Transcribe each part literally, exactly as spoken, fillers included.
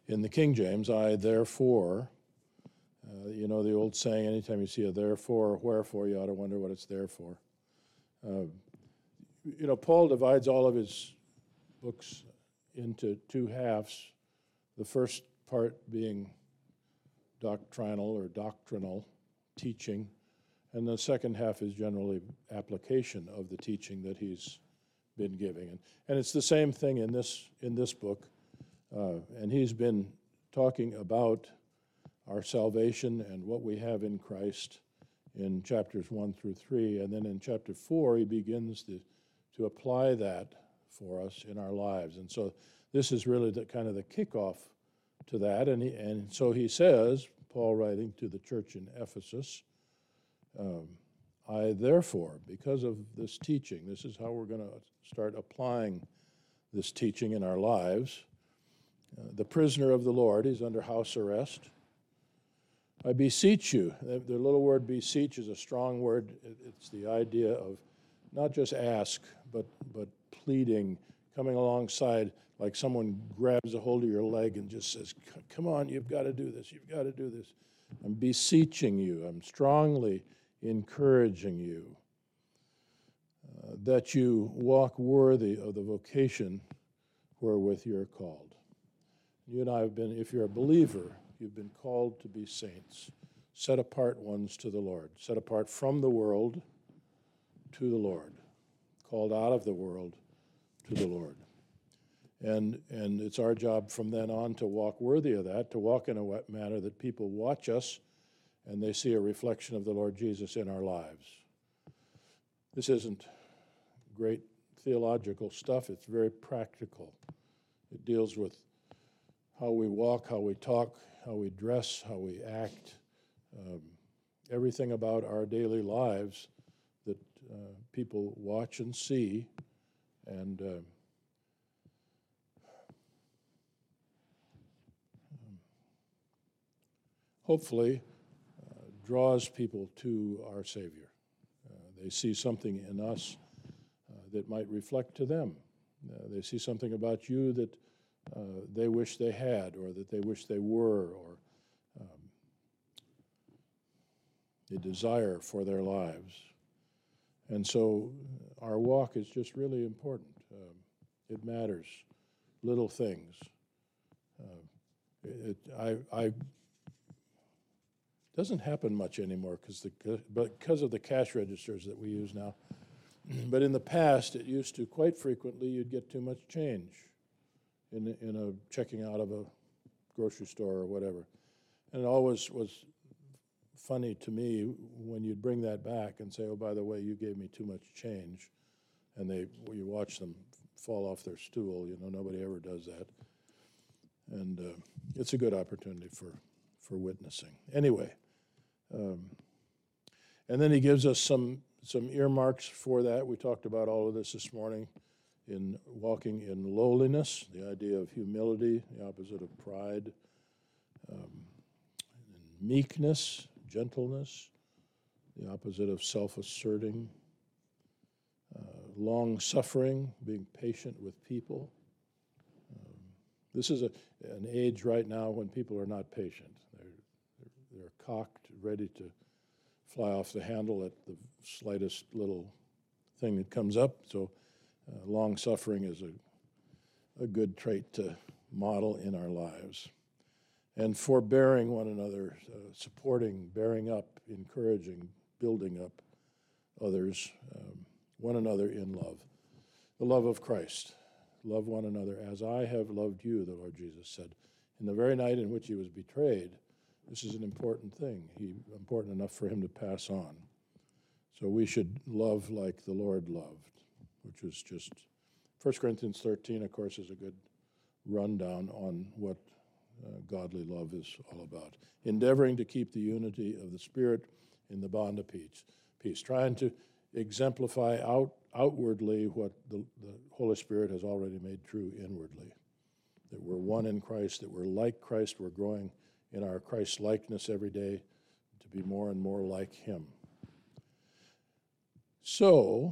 In the King James, I therefore, uh, you know the old saying, anytime you see a therefore or wherefore, you ought to wonder what it's there for. Uh, you know, Paul divides all of his books into two halves, the first part being doctrinal or doctrinal teaching, and the second half is generally application of the teaching that he's been giving. And, and it's the same thing in this in this book. Uh, and he's been talking about our salvation and what we have in Christ in chapters one through three. And then in chapter four, he begins to, to apply that for us in our lives. And so this is really the kind of the kickoff to that. And, he, and so he says, Paul writing to the church in Ephesus, um, I therefore, because of this teaching, this is how we're going to start applying this teaching in our lives. Uh, the prisoner of the Lord, he's under house arrest. I beseech you. The, the little word beseech is a strong word. It, it's the idea of not just ask, but but pleading, coming alongside like someone grabs a hold of your leg and just says, come on, you've got to do this, you've got to do this. I'm beseeching you, I'm strongly encouraging you uh, that you walk worthy of the vocation wherewith you're called. You and I have been, if you're a believer, you've been called to be saints, set apart ones to the Lord, set apart from the world to the Lord, called out of the world to the Lord. And and it's our job from then on to walk worthy of that, to walk in a manner that people watch us and they see a reflection of the Lord Jesus in our lives. This isn't great theological stuff. It's very practical. It deals with how we walk, how we talk, how we dress, how we act, um, everything about our daily lives that uh, people watch and see, and uh, hopefully uh, draws people to our Savior. Uh, they see something in us uh, that might reflect to them. Uh, they see something about you that uh, they wish they had, or that they wish they were, or um, a desire for their lives. And so our walk is just really important. Um, it matters, little things. Uh, it, I, I doesn't happen much anymore because the because of the cash registers that we use now. But in the past, it used to quite frequently you'd get too much change in in a checking out of a grocery store or whatever, and it always was funny to me when you'd bring that back and say, "Oh, by the way, you gave me too much change," and they you watch them fall off their stool. You know, nobody ever does that, and uh, it's a good opportunity for for witnessing. Anyway. Um, and then he gives us some some earmarks for that. We talked about all of this this morning in walking in lowliness, the idea of humility, the opposite of pride, um, and meekness, gentleness, the opposite of self-asserting, uh, long-suffering, being patient with people. Um, this is a, an age right now when people are not patient. They're, they're, they're cocked, ready to fly off the handle at the slightest little thing that comes up. So uh, long-suffering is a, a good trait to model in our lives. And forbearing one another, uh, supporting, bearing up, encouraging, building up others, um, one another in love. The love of Christ. Love one another as I have loved you, the Lord Jesus said. In the very night in which he was betrayed, this is an important thing, he, important enough for him to pass on. So we should love like the Lord loved, which was just, First Corinthians thirteen, of course, is a good rundown on what uh, godly love is all about. Endeavoring to keep the unity of the Spirit in the bond of peace, peace. Trying to exemplify out, outwardly what the, the Holy Spirit has already made true inwardly. That we're one in Christ, that we're like Christ, we're growing in our Christ likeness every day to be more and more like him. So,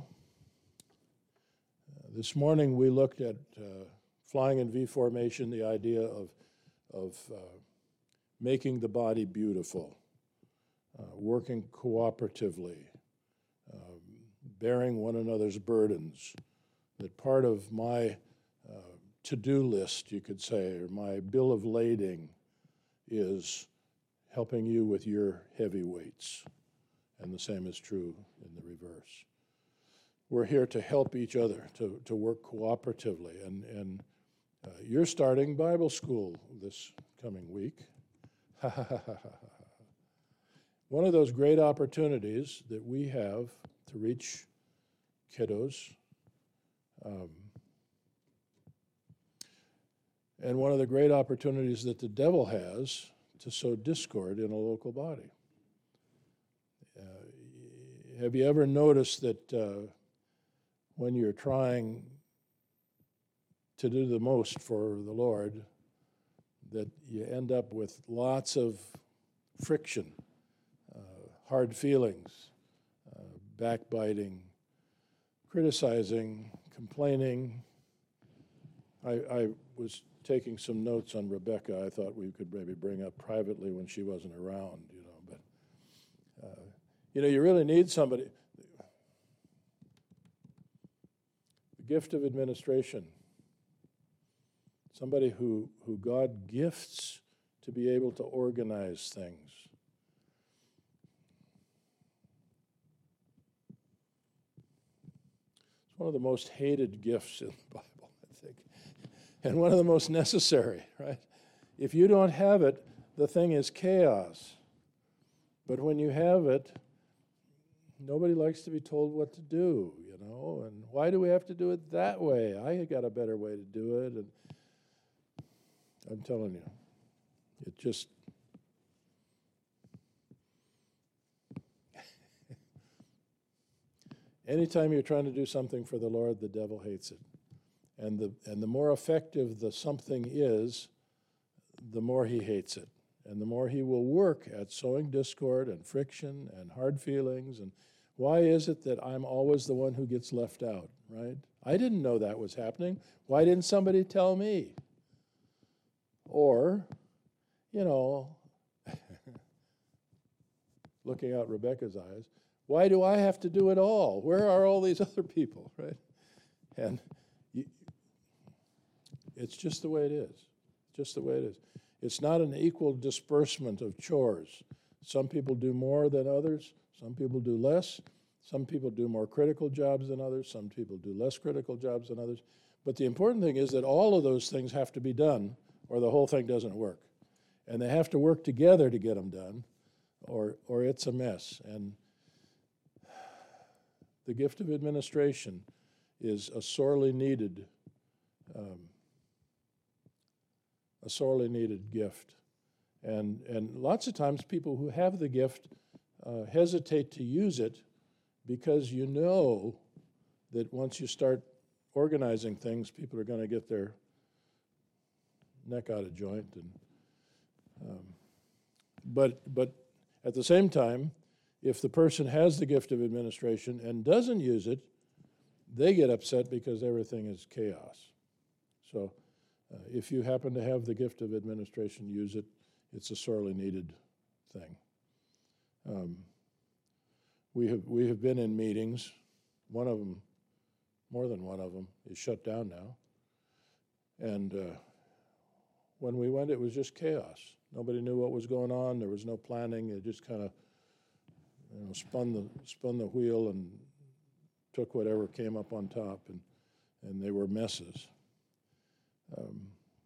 uh, this morning we looked at uh, flying in V formation, the idea of of uh, making the body beautiful, uh, working cooperatively, um, bearing one another's burdens, that part of my uh, to-do list, you could say, or my bill of lading is helping you with your heavy weights. And the same is true in the reverse. We're here to help each other, to, to work cooperatively. And, and uh, you're starting Bible school this coming week. One of those great opportunities that we have to reach kiddos, um, and one of the great opportunities that the devil has to sow discord in a local body. Uh, have you ever noticed that uh, when you're trying to do the most for the Lord, that you end up with lots of friction, uh, hard feelings, uh, backbiting, criticizing, complaining? I, I was taking some notes on Rebecca. I thought we could maybe bring up privately when she wasn't around, you know. But uh, you know, you really need somebody. The gift of administration. Somebody who, who God gifts to be able to organize things. It's one of the most hated gifts in the Bible, I think, and one of the most necessary, right? If you don't have it, the thing is chaos. But when you have it, nobody likes to be told what to do, you know, and why do we have to do it that way? I got a better way to do it, and I'm telling you, it just, anytime you're trying to do something for the Lord, the devil hates it. And the, and the more effective the something is, the more he hates it. And the more he will work at sowing discord and friction and hard feelings. And why is it that I'm always the one who gets left out, right? I didn't know that was happening. Why didn't somebody tell me? Or, you know, looking out Rebecca's eyes, why do I have to do it all? Where are all these other people, right? And you, it's just the way it is. Just the way it is. It's not an equal disbursement of chores. Some people do more than others. Some people do less. Some people do more critical jobs than others. Some people do less critical jobs than others. But the important thing is that all of those things have to be done, or the whole thing doesn't work. And they have to work together to get them done, or or it's a mess. And the gift of administration is a sorely needed, um, a sorely needed gift. And and lots of times people who have the gift uh, hesitate to use it because you know that once you start organizing things, people are going to get their neck out of joint, and um, but but at the same time, if the person has the gift of administration and doesn't use it, they get upset because everything is chaos. So uh, if you happen to have the gift of administration, use it. It's a sorely needed thing. Um, we have we have been in meetings. One of them, more than one of them, is shut down now, and uh, when we went, it was just chaos. Nobody knew what was going on. There was no planning. It just kind of, you know, spun the spun the wheel and took whatever came up on top, and and they were messes. Um,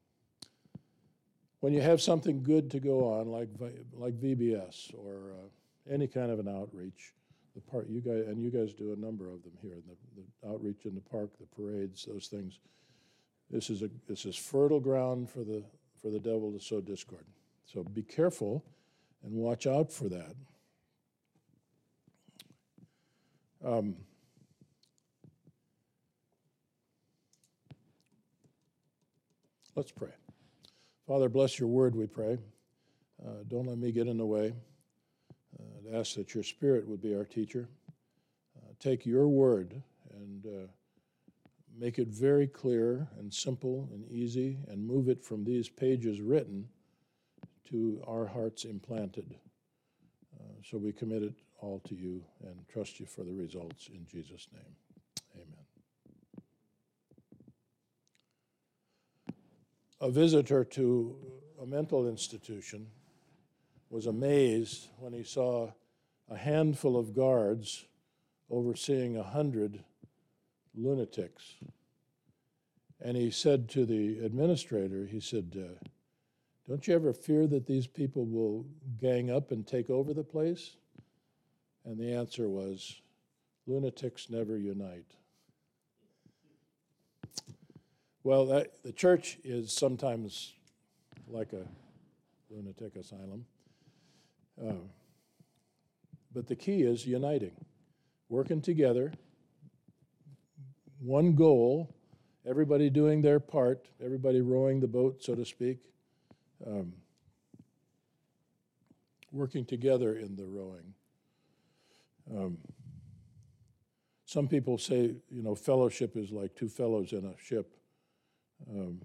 when you have something good to go on, like like V B S or uh, any kind of an outreach, the part you guys and you guys do a number of them here, the, the outreach in the park, the parades, those things. This is a this is fertile ground for the for the devil to sow discord. So be careful and watch out for that. Um, let's pray. Father, bless your word, we pray. Uh, don't let me get in the way. Uh, ask that your Spirit would be our teacher. Uh, take your word and uh, make it very clear and simple and easy, and move it from these pages written to our hearts implanted. Uh, so we commit it all to you and trust you for the results in Jesus' name. Amen. A visitor to a mental institution was amazed when he saw a handful of guards overseeing a hundred lunatics. And he said to the administrator, he said, uh, don't you ever fear that these people will gang up and take over the place? And the answer was, lunatics never unite. Well, that, the church is sometimes like a lunatic asylum. Uh, but the key is uniting, working together, one goal, everybody doing their part, everybody rowing the boat, so to speak, um, working together in the rowing. Um, some people say, you know, fellowship is like two fellows in a ship. Um,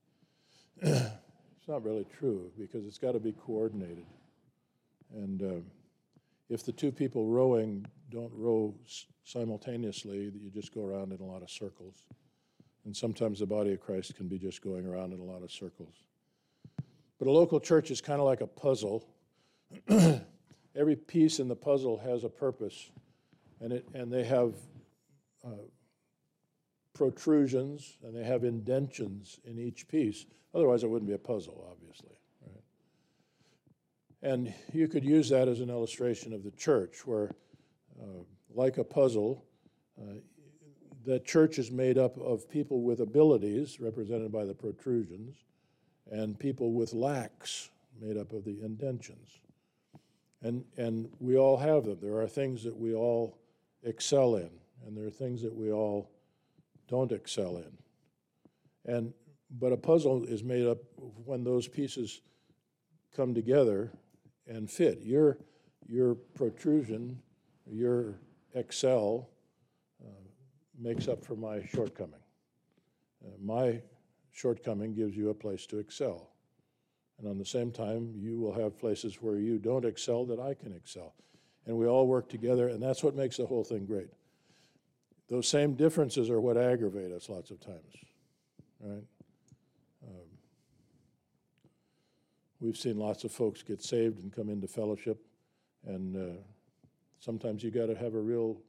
it's not really true because it's got to be coordinated. And uh, if the two people rowing don't row s- simultaneously, you just go around in a lot of circles. And sometimes the body of Christ can be just going around in a lot of circles. But a local church is kind of like a puzzle. Every piece in the puzzle has a purpose, and it and they have uh, protrusions and they have indentions in each piece. Otherwise, it wouldn't be a puzzle, obviously. Right? And you could use that as an illustration of the church, where, uh, like a puzzle, uh, the church is made up of people with abilities, represented by the protrusions, and people with lacks, made up of the indentions. And and we all have them. There are things that we all excel in, and there are things that we all don't excel in. And but a puzzle is made up when those pieces come together and fit. Your your protrusion, your excel, uh, makes up for my shortcoming. Uh, my shortcoming gives you a place to excel. And on the same time, you will have places where you don't excel that I can excel. And we all work together, and that's what makes the whole thing great. Those same differences are what aggravate us lots of times, right? Um, we've seen lots of folks get saved and come into fellowship, and uh, sometimes you got to have a real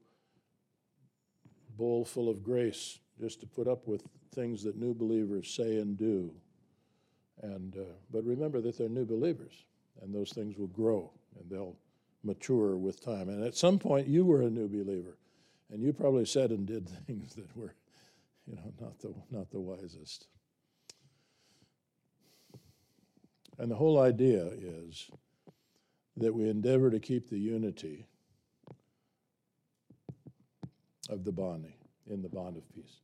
bowl full of grace just to put up with things that new believers say and do. And uh, but remember that they're new believers, and those things will grow, and they'll mature with time. And at some point, you were a new believer, and you probably said and did things that were, you know, not the not the wisest. And the whole idea is that we endeavor to keep the unity of the bond, in the bond of peace.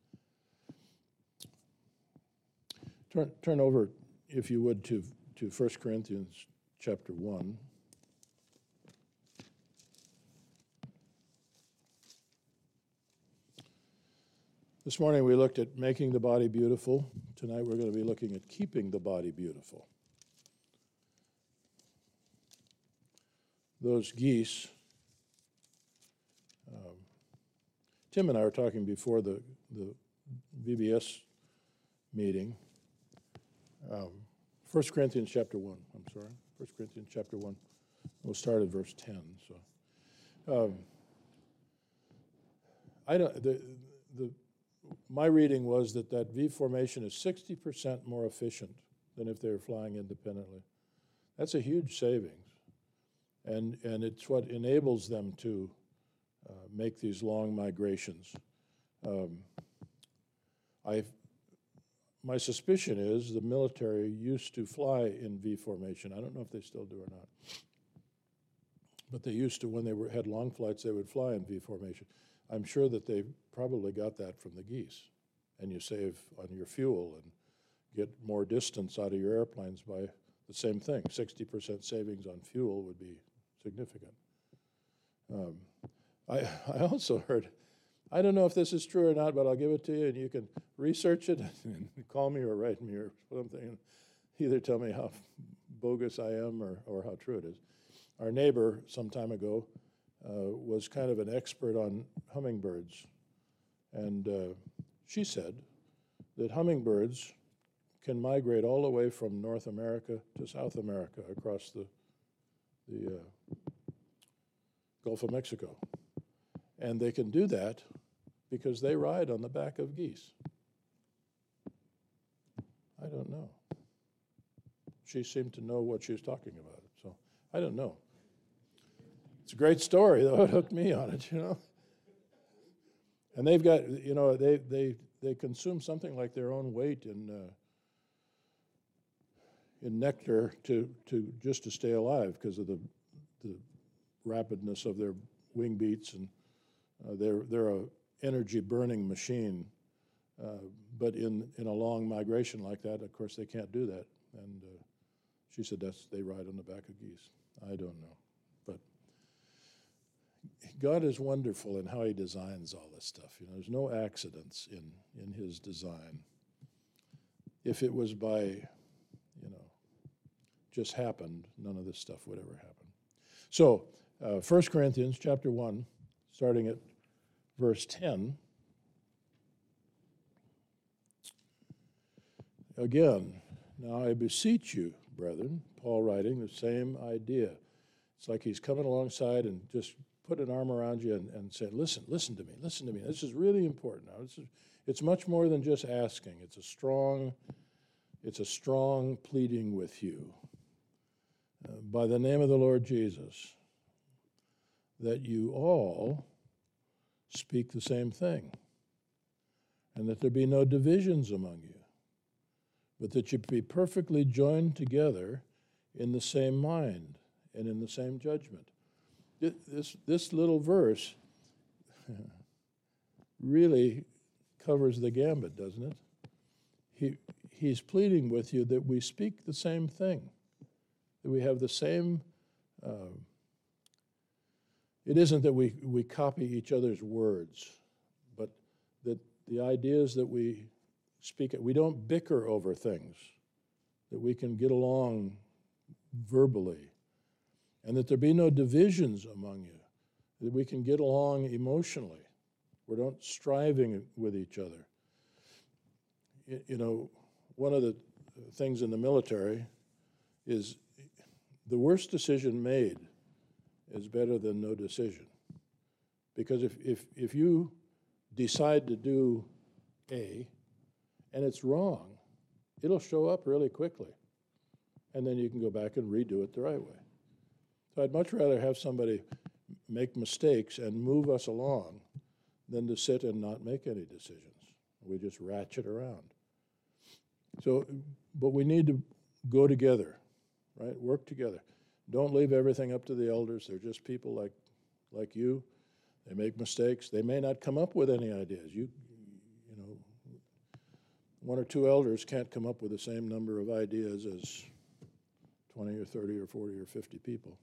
Turn turn over, if you would, to, to First Corinthians chapter one. This morning we looked at making the body beautiful. Tonight we're going to be looking at keeping the body beautiful. Those geese, um, Tim and I were talking before the, the V B S meeting. Um, First Corinthians chapter one, I'm sorry. First Corinthians chapter one. We'll start at verse ten. So, um, I don't. The, the my reading was that that V formation is sixty percent more efficient than if they were flying independently. That's a huge savings, and and it's what enables them to uh, make these long migrations. Um, I've. My suspicion is the military used to fly in V formation. I don't know if they still do or not. But they used to, when they were, had long flights, they would fly in V formation. I'm sure that they probably got that from the geese. And you save on your fuel and get more distance out of your airplanes by the same thing. sixty percent savings on fuel would be significant. Um, I, I also heard, I don't know if this is true or not, but I'll give it to you, and you can research it and call me or write me or something. Either tell me how bogus I am or, or how true it is. Our neighbor some time ago uh, was kind of an expert on hummingbirds. And uh, she said that hummingbirds can migrate all the way from North America to South America across the, the uh, Gulf of Mexico. And they can do that because they ride on the back of geese. I don't know. She seemed to know what she was talking about, so I don't know. It's a great story, though. It hooked me on it, you know. And they've got, you know, they they they consume something like their own weight in uh, in nectar to to just to stay alive because of the the rapidness of their wing beats, and uh, they're they're a energy burning machine. Uh, but in in a long migration like that, of course, they can't do that. And uh, she said that's they ride on the back of geese. I don't know, but God is wonderful in how He designs all this stuff. You know, there's no accidents in in His design. If it was by, you know, just happened, none of this stuff would ever happen. So, uh, First Corinthians chapter one, starting at verse ten. Again, now I beseech you, brethren, Paul writing the same idea. It's like he's coming alongside and just put an arm around you and, and saying, listen, listen to me, listen to me. This is really important now. This is, it's much more than just asking. It's a strong, it's a strong pleading with you. Uh, by the name of the Lord Jesus, that you all speak the same thing, and that there be no divisions among you, but that you be perfectly joined together in the same mind and in the same judgment. This, this little verse really covers the gambit, doesn't it? He, he's pleading with you that we speak the same thing, that we have the same... Uh, it isn't that we, we copy each other's words, but that the ideas that we speak, we don't bicker over things, that we can get along verbally, and that there be no divisions among you, that we can get along emotionally. We don't striving with each other. You, you know, one of the things in the military is the worst decision made is better than no decision. Because if, if, if you decide to do A, and it's wrong, it'll show up really quickly. And then you can go back and redo it the right way. So I'd much rather have somebody make mistakes and move us along than to sit and not make any decisions. We just ratchet around. So, but we need to go together, right? Work together. Don't leave everything up to the elders. They're just people like, like you. They make mistakes. They may not come up with any ideas. You, you know, one or two elders can't come up with the same number of ideas as twenty or thirty or forty or fifty people.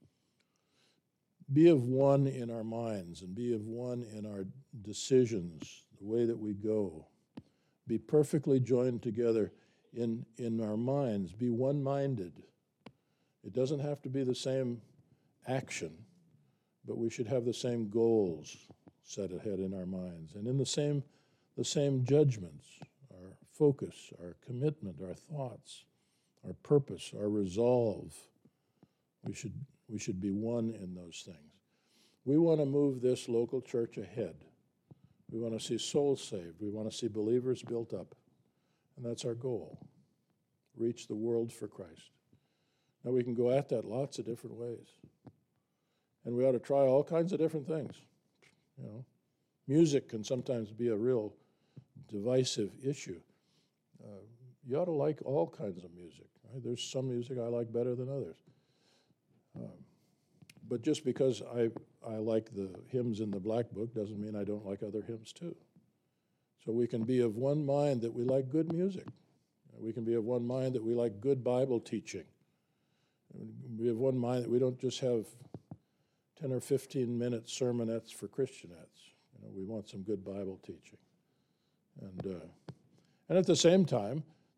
Be of one in our minds and be of one in our decisions, the way that we go. Be perfectly joined together in, in our minds. Be one-minded. It doesn't have to be the same action, but we should have the same goals set ahead in our minds, and in the same, the same judgments, our focus, our commitment, our thoughts, our purpose, our resolve. We should, we should be one in those things. We want to move this local church ahead. We want to see souls saved. We want to see believers built up. And that's our goal. Reach the world for Christ. Now we can go at that lots of different ways. And we ought to try all kinds of different things. You know, music can sometimes be a real divisive issue. Uh, you ought to like all kinds of music. Right? There's some music I like better than others. Um, but just because I, I like the hymns in the Black Book doesn't mean I don't like other hymns too. So we can be of one mind that we like good music. We can be of one mind that we like good Bible teaching. We have one mind that we don't just have ten or fifteen minute sermonettes for Christianettes. You know, we want some good Bible teaching. And, uh, and at the same time,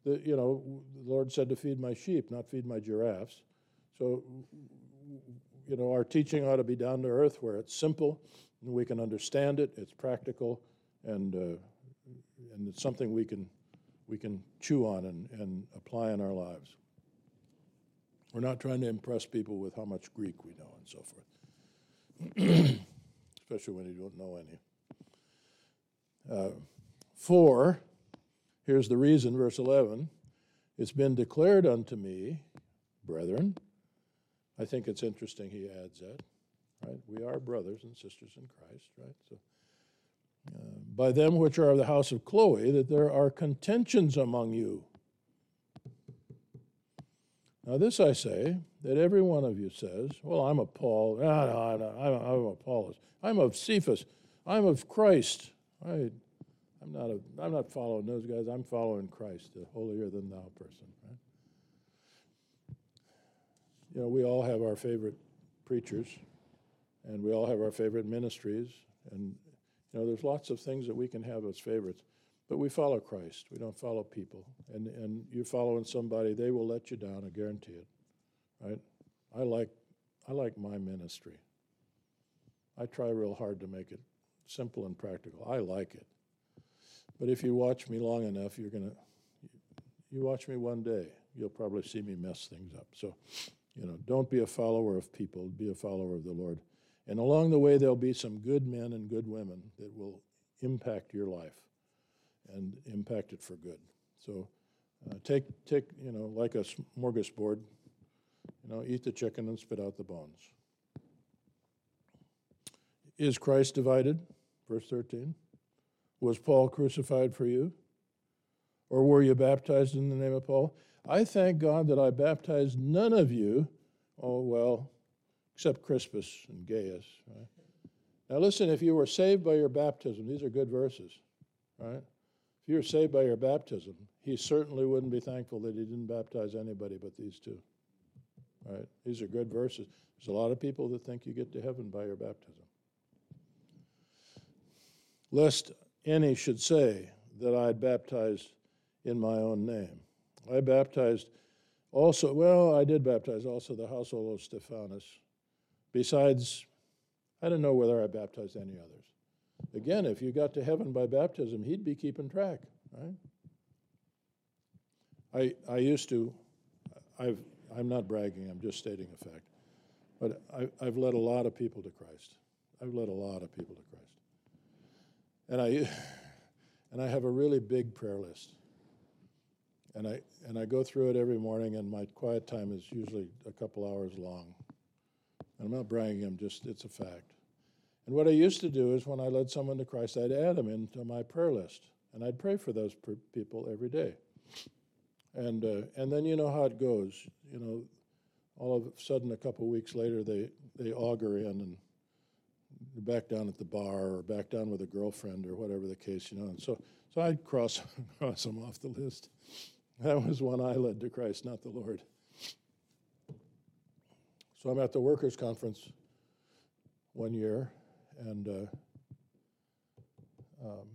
the, you know, the Lord said to feed my sheep, not feed my giraffes. So, you know, our teaching ought to be down to earth where it's simple and we can understand it, it's practical, and uh, and it's something we can we can chew on and, and apply in our lives. We're not trying to impress people with how much Greek we know and so forth, especially when you don't know any. Uh, for, here's the reason, verse eleven, it's been declared unto me, brethren. I think it's interesting he adds that, right? We are brothers and sisters in Christ, right? So, uh, by them which are of the house of Chloe, that there are contentions among you. Now this I say, that every one of you says, well, I'm of Paul, no, no, I'm, I'm, I'm of Apollos, I'm of Cephas, I'm of Christ. I, I'm not a, I'm not following those guys, I'm following Christ, the holier than thou person, right? You know, we all have our favorite preachers, and we all have our favorite ministries, and, you know, there's lots of things that we can have as favorites. But we follow Christ. We don't follow people. And and you're following somebody, they will let you down, I guarantee it. Right? I like I like my ministry. I try real hard to make it simple and practical. I like it. But if you watch me long enough, you're gonna you watch me one day, you'll probably see me mess things up. So, you know, don't be a follower of people, be a follower of the Lord. And along the way there'll be some good men and good women that will impact your life and impact it for good. So uh, take, take, you know, like a smorgasbord, you know, eat the chicken and spit out the bones. Is Christ divided? Verse thirteen. Was Paul crucified for you? Or were you baptized in the name of Paul? I thank God that I baptized none of you, oh, well, except Crispus and Gaius, right? Now listen, if you were saved by your baptism, these are good verses, right? If you're saved by your baptism, he certainly wouldn't be thankful that he didn't baptize anybody but these two. Right? These are good verses. There's a lot of people that think you get to heaven by your baptism. Lest any should say that I had baptized in my own name. I baptized also, well, I did baptize also the household of Stephanus. Besides, I don't know whether I baptized any others. Again, if you got to heaven by baptism, he'd be keeping track, right? I I used to, I've, I'm not bragging, I'm just stating a fact, but I, I've led a lot of people to Christ. I've led a lot of people to Christ. And I and I have a really big prayer list. And I and I go through it every morning, and my quiet time is usually a couple hours long. And I'm not bragging, I'm just, it's a fact. And what I used to do is when I led someone to Christ, I'd add them into my prayer list, and I'd pray for those per- people every day. And uh, and then you know how it goes. You know, all of a sudden, a couple weeks later, they, they auger in and they're back down at the bar or back down with a girlfriend or whatever the case, you know. And so so I'd cross cross them off the list. That was one I led to Christ, not the Lord. So I'm at the workers' conference one year. And uh, um,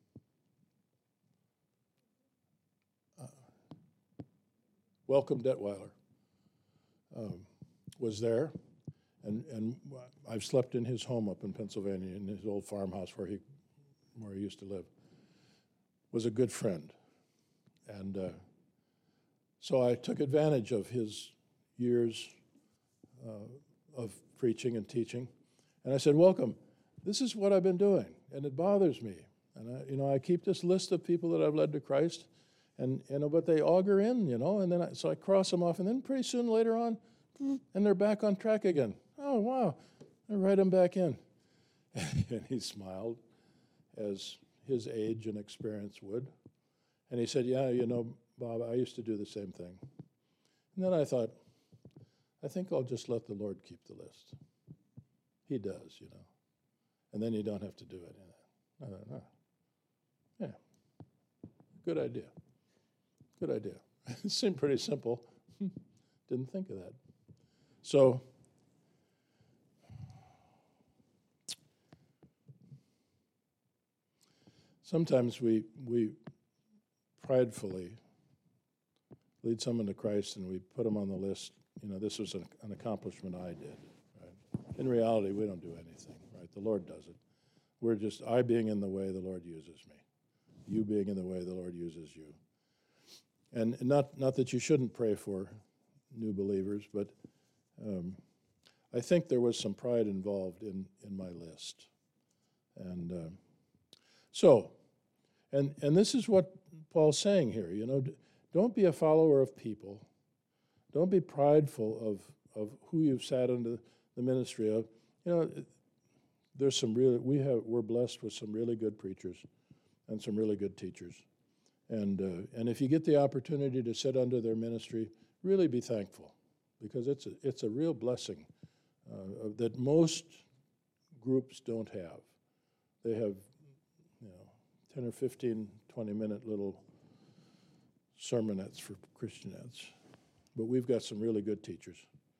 uh, Welcome Detweiler um, was there, and and I've slept in his home up in Pennsylvania, in his old farmhouse where he where he used to live. Was a good friend, and uh, so I took advantage of his years uh, of preaching and teaching, and I said, "Welcome. This is what I've been doing, and it bothers me. And I, you know, I keep this list of people that I've led to Christ, and you know, but they auger in, you know, and then I, so I cross them off, and then pretty soon later on, and they're back on track again. Oh wow, I write them back in." And he smiled, as his age and experience would, and he said, "Yeah, you know, Bob, I used to do the same thing." And then I thought, I think I'll just let the Lord keep the list. He does, you know. And then you don't have to do it. I don't know. Yeah. Good idea. Good idea. It seemed pretty simple. Didn't think of that. So, sometimes we we pridefully lead someone to Christ and we put them on the list, you know, this was an, an accomplishment I did. Right? In reality, we don't do anything, right? The Lord does it. We're just, I being in the way, the Lord uses me. You being in the way, the Lord uses you. And not, not that you shouldn't pray for new believers, but um, I think there was some pride involved in, in my list. And uh, so, and and this is what Paul's saying here, you know, don't be a follower of people. Don't be prideful of, of who you've sat under the ministry of. You know, there's some really, we have, we're blessed with some really good preachers and some really good teachers. And uh, and if you get the opportunity to sit under their ministry, really be thankful, because it's a, it's a real blessing uh, that most groups don't have. They have, you know, ten or fifteen, twenty minute little sermonettes for Christianettes. But we've got some really good teachers.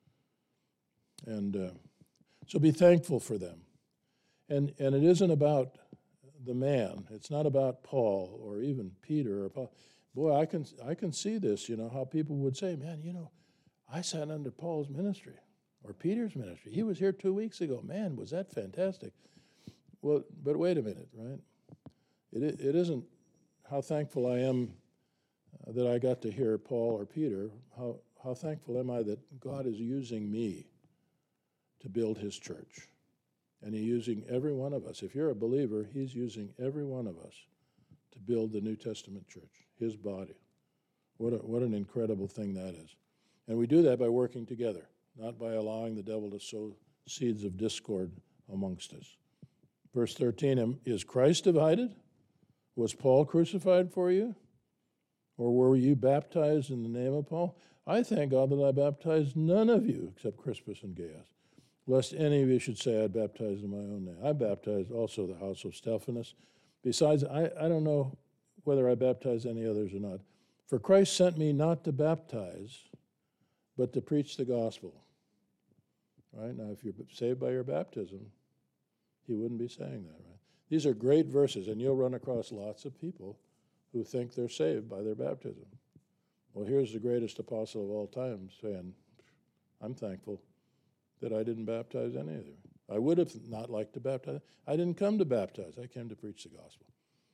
And uh, so be thankful for them. And and it isn't about the man. It's not about Paul or even Peter or Paul. Boy, I can I can see this, you know, how people would say, man, you know, I sat under Paul's ministry or Peter's ministry. He was here two weeks ago. Man, was that fantastic. Well, but wait a minute, right? It it isn't how thankful I am uh, that I got to hear Paul or Peter. How how thankful am I that God is using me to build his church. And he's using every one of us. If you're a believer, he's using every one of us to build the New Testament church, his body. What a, what an incredible thing that is. And we do that by working together, not by allowing the devil to sow seeds of discord amongst us. Verse thirteen, is Christ divided? Was Paul crucified for you? Or were you baptized in the name of Paul? I thank God that I baptized none of you except Crispus and Gaius, lest any of you should say I baptized in my own name. I baptized also the house of Stephanas. Besides, I, I don't know whether I baptized any others or not. For Christ sent me not to baptize, but to preach the gospel. Right? Now, if you're saved by your baptism, he wouldn't be saying that, right? These are great verses, and you'll run across lots of people who think they're saved by their baptism. Well, here's the greatest apostle of all time saying, I'm thankful that I didn't baptize any of you. I would have not liked to baptize. I didn't come to baptize. I came to preach the gospel.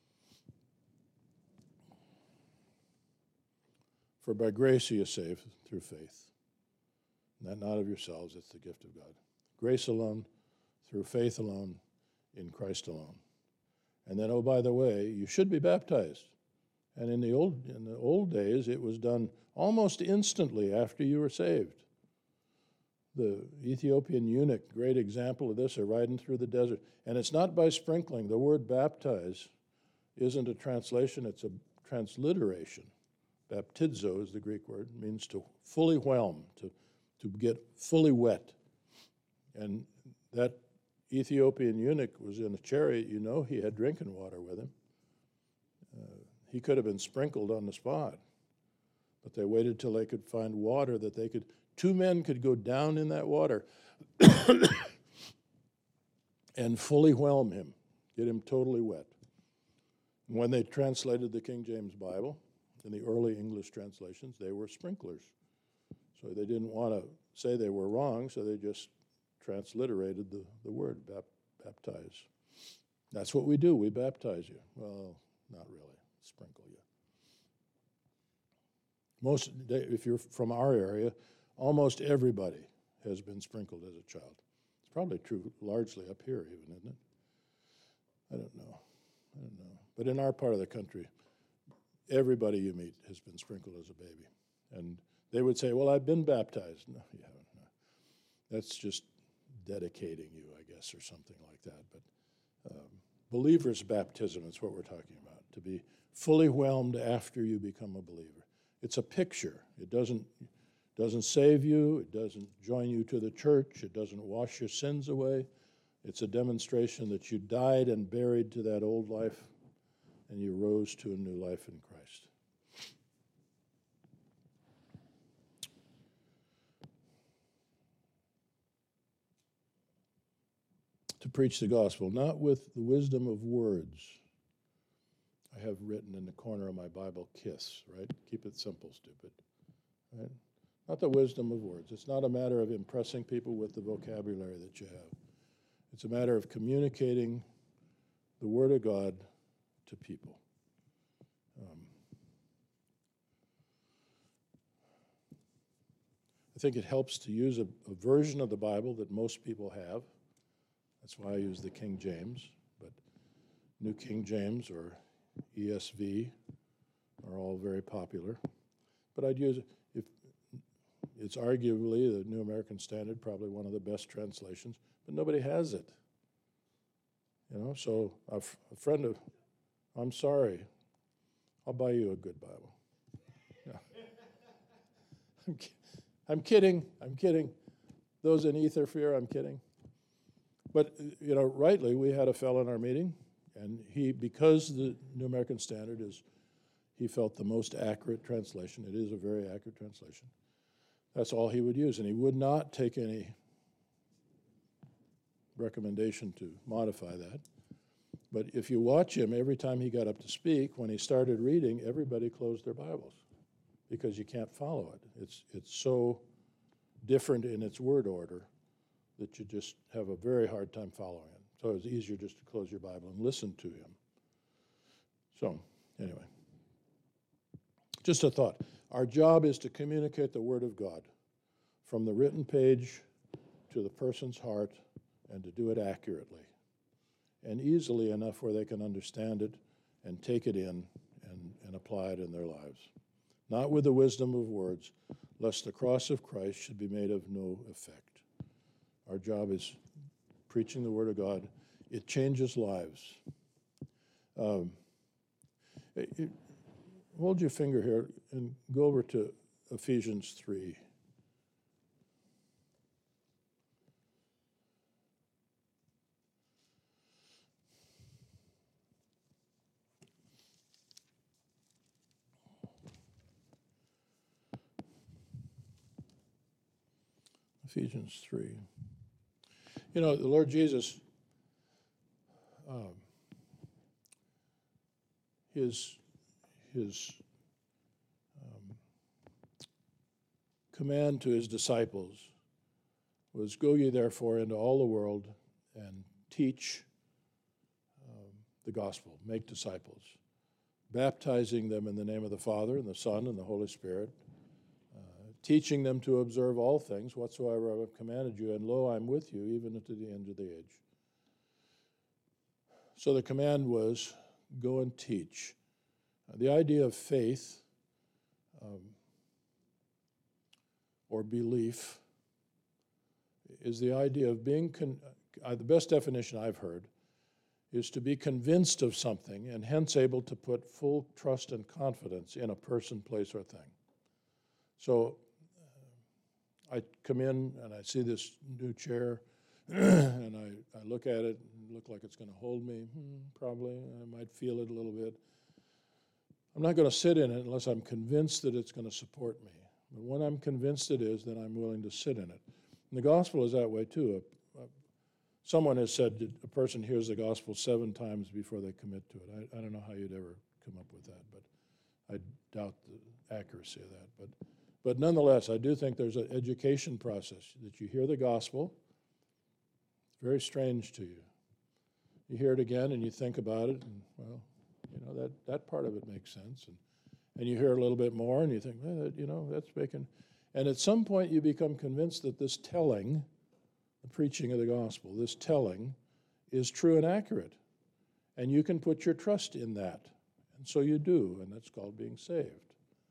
For by grace you are saved through faith. That not of yourselves, it's the gift of God. Grace alone, through faith alone, in Christ alone. And then, oh, by the way, you should be baptized. And in the old in the old days, it was done almost instantly after you were saved. The Ethiopian eunuch, great example of this, are riding through the desert. And it's not by sprinkling. The word baptize isn't a translation, it's a transliteration. Baptizo is the Greek word, means to fully whelm, to, to get fully wet. And that Ethiopian eunuch was in a chariot, you know, he had drinking water with him. Uh, he could have been sprinkled on the spot, but they waited till they could find water that they could, two men could go down in that water and fully whelm him, get him totally wet. And when they translated the King James Bible, in the early English translations, they were sprinklers. So they didn't want to say they were wrong, so they just transliterated the, the word, bap, baptize. That's what we do, we baptize you. Well, not really, sprinkle you. Most, if you're from our area, almost everybody has been sprinkled as a child. It's probably true largely up here even, isn't it? I don't know, I don't know. But in our part of the country, everybody you meet has been sprinkled as a baby. And they would say, well, I've been baptized. No, you haven't. No. That's just dedicating you, I guess, or something like that. But um, believer's baptism is what we're talking about, to be fully whelmed after you become a believer. It's a picture. It doesn't, doesn't save you. It doesn't join you to the church. It doesn't wash your sins away. It's a demonstration that you died and buried to that old life, and you rose to a new life in Christ. To preach the gospel, not with the wisdom of words. I have written in the corner of my Bible, KISS, right? Keep it simple, stupid. right? Not the wisdom of words. It's not a matter of impressing people with the vocabulary that you have. It's a matter of communicating the Word of God to people. Um, I think it helps to use a, a version of the Bible that most people have. That's why I use the King James, but New King James or E S V are all very popular. But I'd use, if it's arguably the New American Standard, probably one of the best translations, but nobody has it. You know, so a, f- a friend of, I'm sorry, I'll buy you a good Bible. Yeah. I'm, ki- I'm kidding, I'm kidding. Those in Ethersphere, I'm kidding. But, you know, rightly, we had a fellow in our meeting, and he, because the New American Standard is, he felt the most accurate translation. It is a very accurate translation. That's all he would use, and he would not take any recommendation to modify that. But if you watch him, every time he got up to speak, when he started reading, everybody closed their Bibles because you can't follow it. It's, it's so different in its word order that you just have a very hard time following it. So it's easier just to close your Bible and listen to him. So, anyway, just a thought. Our job is to communicate the Word of God from the written page to the person's heart and to do it accurately and easily enough where they can understand it and take it in and, and apply it in their lives. Not with the wisdom of words, lest the cross of Christ should be made of no effect. Our job is preaching the Word of God. It changes lives. Um, it, it, hold your finger here and go over to Ephesians three. Ephesians three. You know, the Lord Jesus, um, his, his um, command to his disciples was, go ye therefore into all the world and teach um, the gospel, make disciples, baptizing them in the name of the Father and the Son and the Holy Spirit, teaching them to observe all things whatsoever I have commanded you, and lo, I'm with you even unto the end of the age. So the command was, go and teach. Uh, the idea of faith um, or belief is the idea of being, con- uh, the best definition I've heard is to be convinced of something and hence able to put full trust and confidence in a person, place, or thing. So I come in and I see this new chair, and I, I look at it and look like it's going to hold me. Hmm, probably. I might feel it a little bit. I'm not going to sit in it unless I'm convinced that it's going to support me. But when I'm convinced it is, then I'm willing to sit in it. And the gospel is that way too. A, a, someone has said that a person hears the gospel seven times before they commit to it. I, I don't know how you'd ever come up with that, but I doubt the accuracy of that. But But nonetheless, I do think there's an education process that you hear the gospel. It's very strange to you. You hear it again and you think about it, and, well, you know, that, that part of it makes sense. And, and you hear a little bit more and you think, well, that, you know, that's making... And at some point you become convinced that this telling, the preaching of the gospel, this telling is true and accurate. And you can put your trust in that. And so you do, and that's called being saved.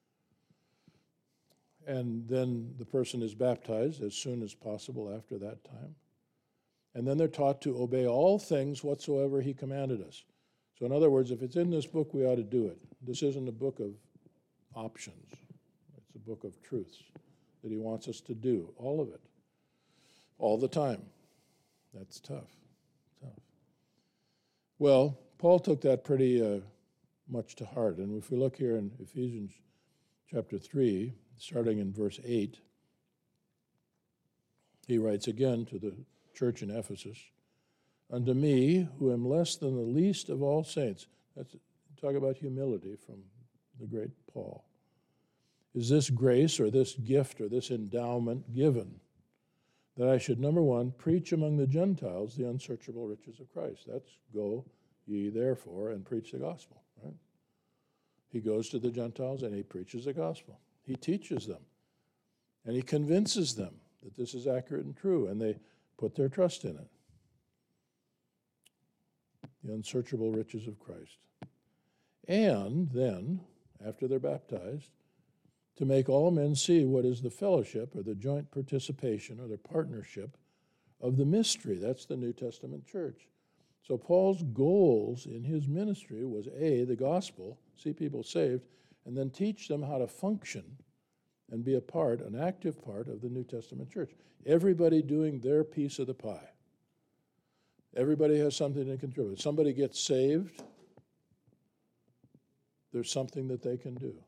And then the person is baptized as soon as possible after that time. And then they're taught to obey all things whatsoever he commanded us. So in other words, if it's in this book, we ought to do it. This isn't a book of options. It's a book of truths that he wants us to do, all of it, all the time. That's tough, tough. Well, Paul took that pretty uh, much to heart. And if we look here in Ephesians chapter three, starting in verse eight, he writes again to the church in Ephesus, unto me, who am less than the least of all saints. That's talk about humility from the great Paul. is this grace or this gift or this endowment given that I should, number one, preach among the Gentiles the unsearchable riches of Christ. That's go ye therefore and preach the gospel, right? He goes to the Gentiles and he preaches the gospel. He teaches them and he convinces them that this is accurate and true, and they put their trust in it. The unsearchable riches of Christ. And then, after they're baptized, to make all men see what is the fellowship or the joint participation or the partnership of the mystery. That's the New Testament church. So Paul's goals in his ministry was A, the gospel, see people saved, and then teach them how to function and be a part, an active part of the New Testament church. Everybody doing their piece of the pie. Everybody has something to contribute. Somebody gets saved, there's something that they can do.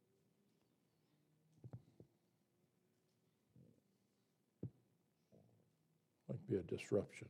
Might be a disruption.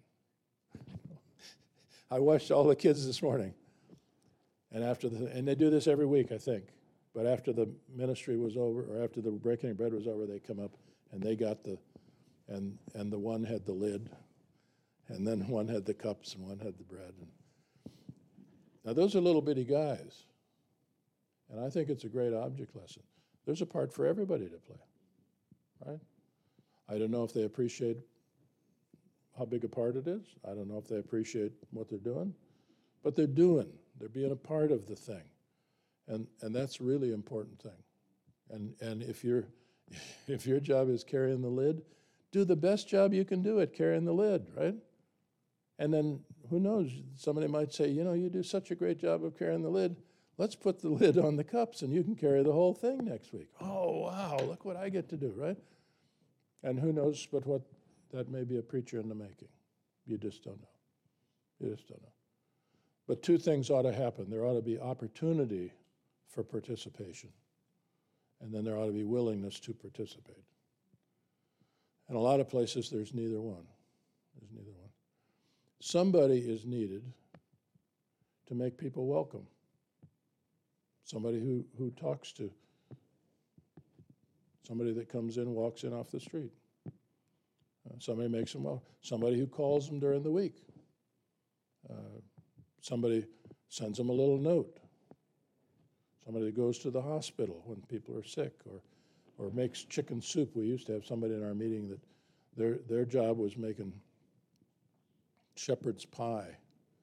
I watched all the kids this morning, and after the and they do this every week, I think. But after the ministry was over, or after the breaking of bread was over, they come up and they got the, and and the one had the lid, and then one had the cups and one had the bread. And now those are little bitty guys, and I think it's a great object lesson. There's a part for everybody to play, right? I don't know if they appreciate how big a part it is. I don't know if they appreciate what they're doing, but they're doing. They're being a part of the thing, and and that's a really important thing. And and if your if your job is carrying the lid, do the best job you can do at carrying the lid, right? And then who knows? Somebody might say, you know, you do such a great job of carrying the lid. Let's put the lid on the cups, and you can carry the whole thing next week. Oh wow! Look what I get to do, right? And who knows? But what that may be a preacher in the making. You just don't know. You just don't know. But two things ought to happen. There ought to be opportunity for participation, and then there ought to be willingness to participate. And a lot of places there's neither one. There's neither one. Somebody is needed to make people welcome. Somebody who, who talks to somebody that comes in, walks in off the street. Uh, somebody makes them well. Somebody who calls them during the week. Uh, somebody sends them a little note. Somebody that goes to the hospital when people are sick, or or makes chicken soup. We used to have somebody in our meeting that their their job was making shepherd's pie.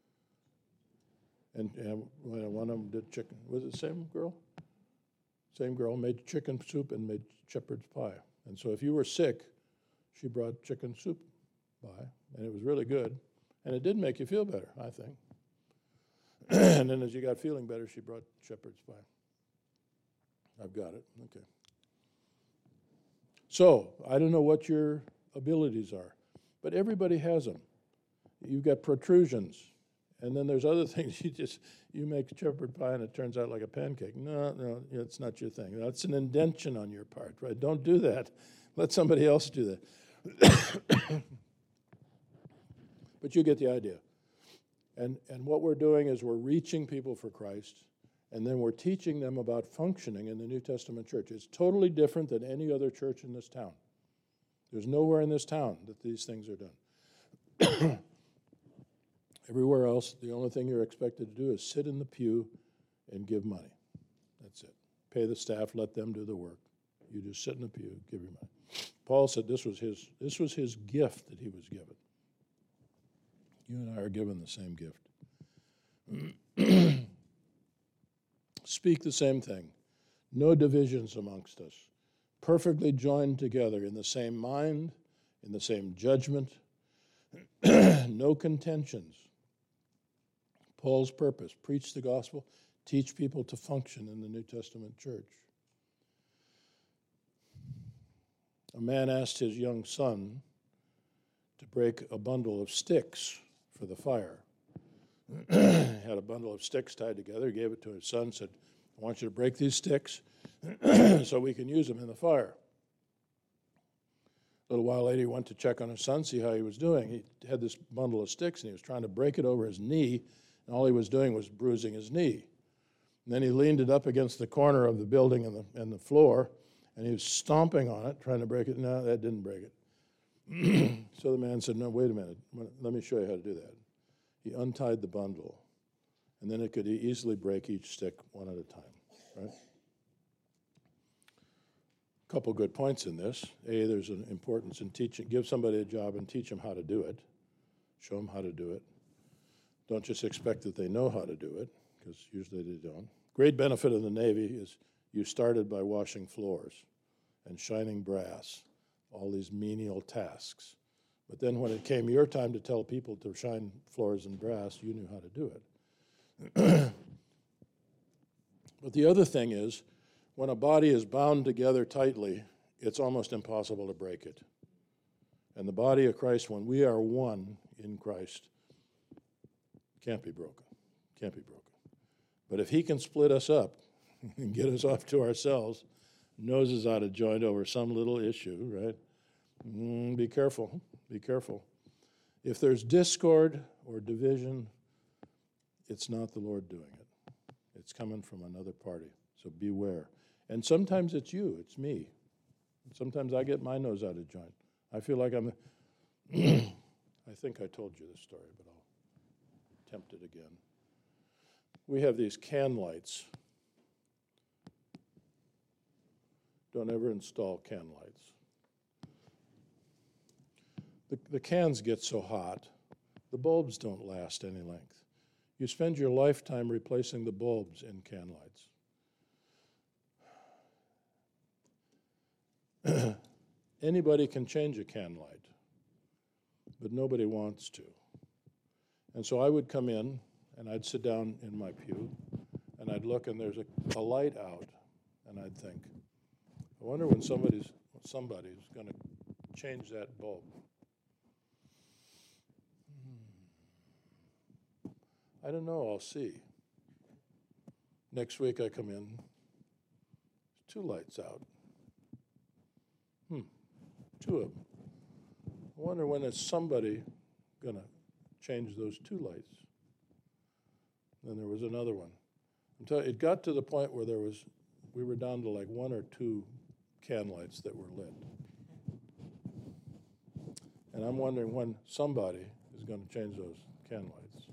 And, and one of them did chicken. Was it the same girl? Same girl made chicken soup and made shepherd's pie. And so if you were sick, she brought chicken soup by, and it was really good. And it did make you feel better, I think. And then as you got feeling better, she brought shepherd's pie. I've got it. Okay. So, I don't know what your abilities are, but everybody has them. You've got protrusions, and then there's other things. You just, you make shepherd pie and it turns out like a pancake. No, no, it's not your thing. That's an indention on your part, right? Don't do that. Let somebody else do that. But you get the idea. And and what we're doing is we're reaching people for Christ, and then we're teaching them about functioning in the New Testament church. It's totally different than any other church in this town. There's nowhere in this town that these things are done. Everywhere else, the only thing you're expected to do is sit in the pew and give money. That's it. Pay the staff, let them do the work. You just sit in the pew, give your money. Paul said this was his this was his gift that he was given. You and I are given the same gift. Speak the same thing. No divisions amongst us. Perfectly joined together in the same mind, in the same judgment. No contentions. Paul's purpose, preach the gospel, teach people to function in the New Testament church. A man asked his young son to break a bundle of sticks for the fire. He had a bundle of sticks tied together, gave it to his son, said, I want you to break these sticks so we can use them in the fire. A little while later, he went to check on his son, see how he was doing. He had this bundle of sticks, and he was trying to break it over his knee, and all he was doing was bruising his knee. And then he leaned it up against the corner of the building and the, and the floor, and he was stomping on it, trying to break it. No, that didn't break it. So the man said, no, wait a minute. Let me show you how to do that. He untied the bundle, and then it could easily break each stick one at a time, right? A couple good points in this. A, there's an importance in teaching. Give somebody a job and teach them how to do it. Show them how to do it. Don't just expect that they know how to do it, because usually they don't. Great benefit of the Navy is you started by washing floors and shining brass, all these menial tasks. But then when it came your time to tell people to shine floors and brass, you knew how to do it. But the other thing is, when a body is bound together tightly, it's almost impossible to break it. And the body of Christ, when we are one in Christ, can't be broken. Can't be broken. But if he can split us up and get us off to ourselves, noses out of joint over some little issue, right? Mm, be careful. Be careful. If there's discord or division, it's not the Lord doing it. It's coming from another party. So beware. And sometimes it's you, it's me. Sometimes I get my nose out of joint. I feel like I'm, I think I told you this story, but I'll attempt it again. We have these can lights. Don't ever install can lights. The, the cans get so hot, the bulbs don't last any length. You spend your lifetime replacing the bulbs in can lights. Anybody can change a can light, but nobody wants to. And so I would come in, and I'd sit down in my pew, and I'd look, and there's a, a light out, and I'd think, I wonder when somebody's somebody's going to change that bulb. Hmm. I don't know, I'll see. Next week I come in, two lights out. Hmm, two of them. I wonder when is somebody going to change those two lights. Then there was another one. Until it got to the point where there was, we were down to like one or two can lights that were lit. And I'm wondering when somebody is going to change those can lights.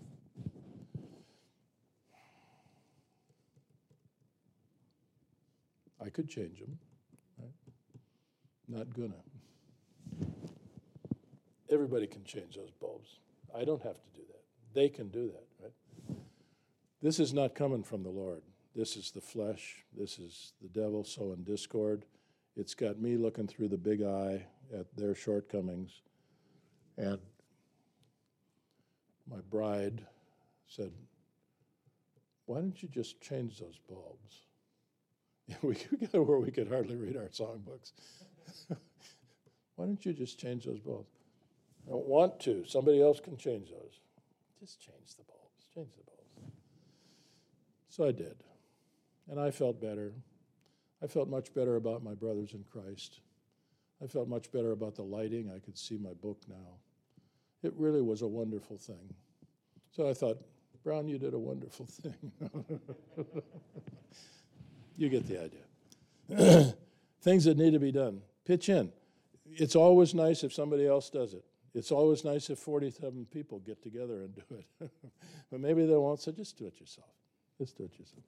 I could change them, right? Not gonna. Everybody can change those bulbs. I don't have to do that. They can do that, right? This is not coming from the Lord. This is the flesh. This is the devil sowing discord. It's got me looking through the big eye at their shortcomings. And my bride said, why don't you just change those bulbs? We got to where we could hardly read our songbooks. Why don't you just change those bulbs? I don't want to. Somebody else can change those. Just change the bulbs. Change the bulbs. So I did. And I felt better. I felt much better about my brothers in Christ. I felt much better about the lighting. I could see my book now. It really was a wonderful thing. So I thought, Brown, you did a wonderful thing. You get the idea. Things that need to be done. Pitch in. It's always nice if somebody else does it. It's always nice if forty-seven people get together and do it. But maybe they won't, so just do it yourself. Just do it yourself.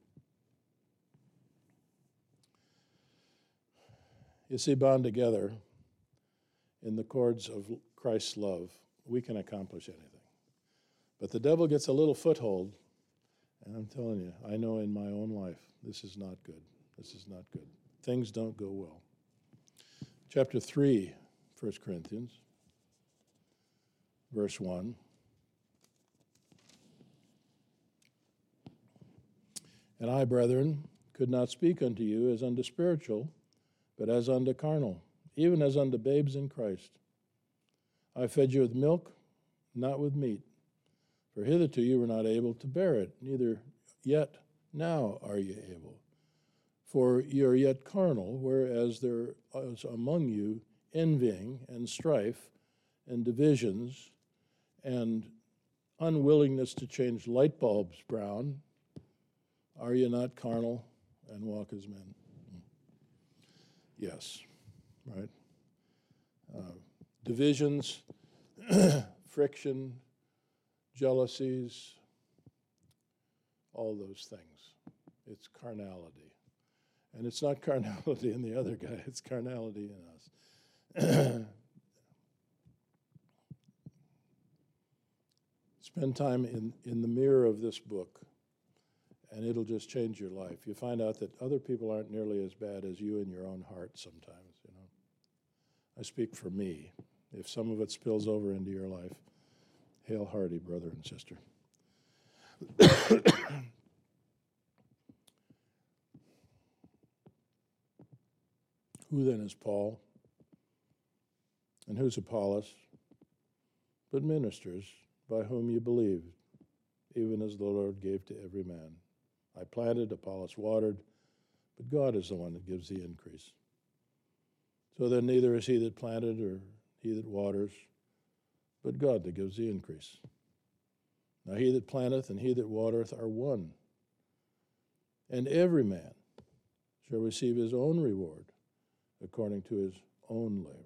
You see, bound together in the cords of Christ's love, we can accomplish anything. But the devil gets a little foothold, and I'm telling you, I know in my own life, this is not good. This is not good. Things don't go well. Chapter three, First Corinthians, verse one. And I, brethren, could not speak unto you as unto spiritual, but as unto carnal, even as unto babes in Christ. I fed you with milk, not with meat. For hitherto you were not able to bear it, neither yet now are ye able. For ye are yet carnal, whereas there is among you envying and strife and divisions and unwillingness to change light bulbs brown. Are you not carnal and walk as men? Yes, right? Uh, divisions, friction, jealousies, all those things. It's carnality. And it's not carnality in the other guy, it's carnality in us. Spend time in, in the mirror of this book, and it'll just change your life. You find out that other people aren't nearly as bad as you in your own heart sometimes, you know. I speak for me. If some of it spills over into your life, hail hearty, brother and sister. Who then is Paul? And who's Apollos? But ministers by whom you believed, even as the Lord gave to every man. I planted, Apollos watered, but God is the one that gives the increase. So then neither is he that planted or he that waters, but God that gives the increase. Now he that planteth and he that watereth are one, and every man shall receive his own reward according to his own labor.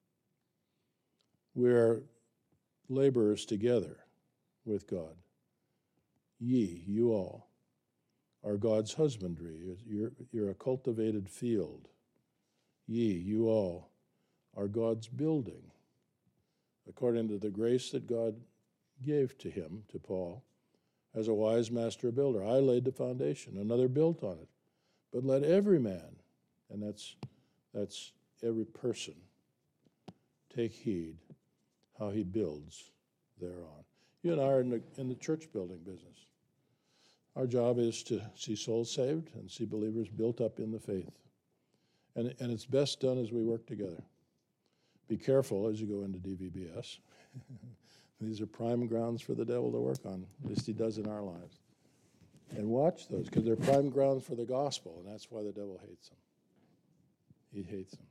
We are laborers together with God. Ye, you all, are God's husbandry. You're, you're a cultivated field. Ye, you all, are God's building, according to the grace that God gave to him, to Paul, as a wise master builder. I laid the foundation, another built on it. But let every man, and that's that's every person, take heed how he builds thereon. You and I are in the, in the church building business. Our job is to see souls saved and see believers built up in the faith. And, and it's best done as we work together. Be careful as you go into D V B S. These are prime grounds for the devil to work on, at least he does in our lives. And watch those, because they're prime grounds for the gospel, and that's why the devil hates them. He hates them.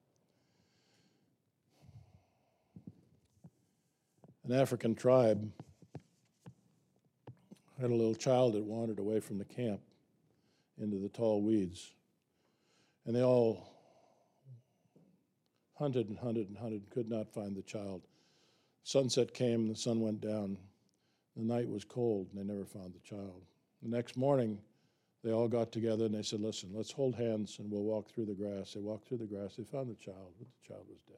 An African tribe had a little child that wandered away from the camp into the tall weeds. And they all hunted and hunted and hunted, could not find the child. Sunset came, the sun went down. The night was cold, and they never found the child. The next morning, they all got together and they said, listen, let's hold hands and we'll walk through the grass. They walked through the grass. They found the child, but the child was dead.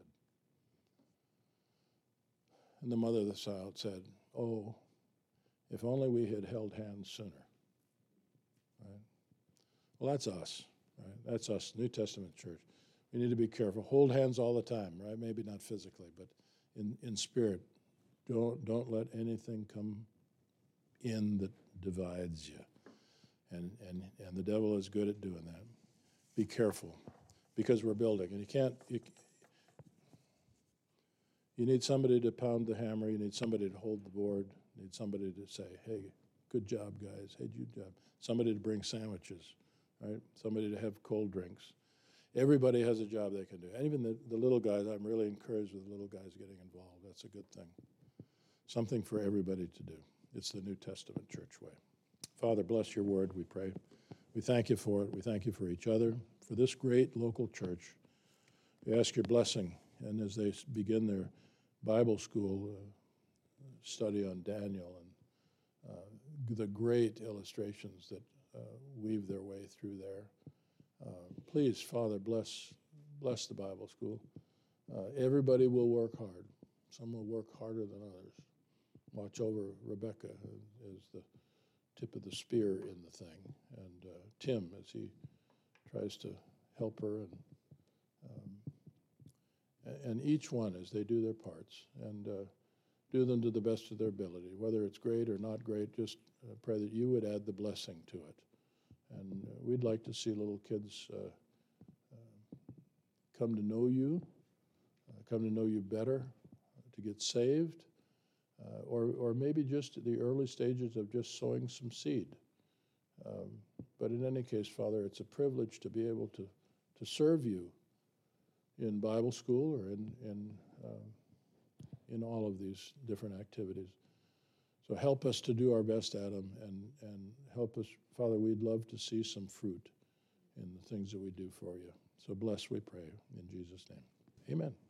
And the mother of the child said, oh, if only we had held hands sooner. Right? Well, that's us. Right? That's us, New Testament church. We need to be careful. Hold hands all the time, right? Maybe not physically, but in, in spirit. Don't, don't let anything come in that divides you. And, and, and the devil is good at doing that. Be careful, because we're building. And you can't, you, you need somebody to pound the hammer. You need somebody to hold the board. You need somebody to say, hey, good job, guys. Hey, good job. Somebody to bring sandwiches, right? Somebody to have cold drinks. Everybody has a job they can do. And even the, the little guys, I'm really encouraged with the little guys getting involved. That's a good thing. Something for everybody to do. It's the New Testament church way. Father, bless your word, we pray. We thank you for it. We thank you for each other, for this great local church. We ask your blessing, and as they begin their Bible school uh, study on Daniel and uh, the great illustrations that uh, weave their way through there, uh, please, Father, bless bless the Bible school. Uh, everybody will work hard. Some will work harder than others. Watch over Rebecca as the tip of the spear in the thing, and uh, Tim as he tries to help her, and um, and each one as they do their parts, and uh, do them to the best of their ability. Whether it's great or not great, just uh, pray that you would add the blessing to it. And uh, we'd like to see little kids uh, uh, come to know you, uh, come to know you better, uh, to get saved, uh, or or maybe just the early stages of just sowing some seed. Um, but in any case, Father, it's a privilege to be able to, to serve you in Bible school or in in, um, in all of these different activities. So help us to do our best, Adam, and, and help us. Father, we'd love to see some fruit in the things that we do for you. So bless, we pray, in Jesus' name. Amen.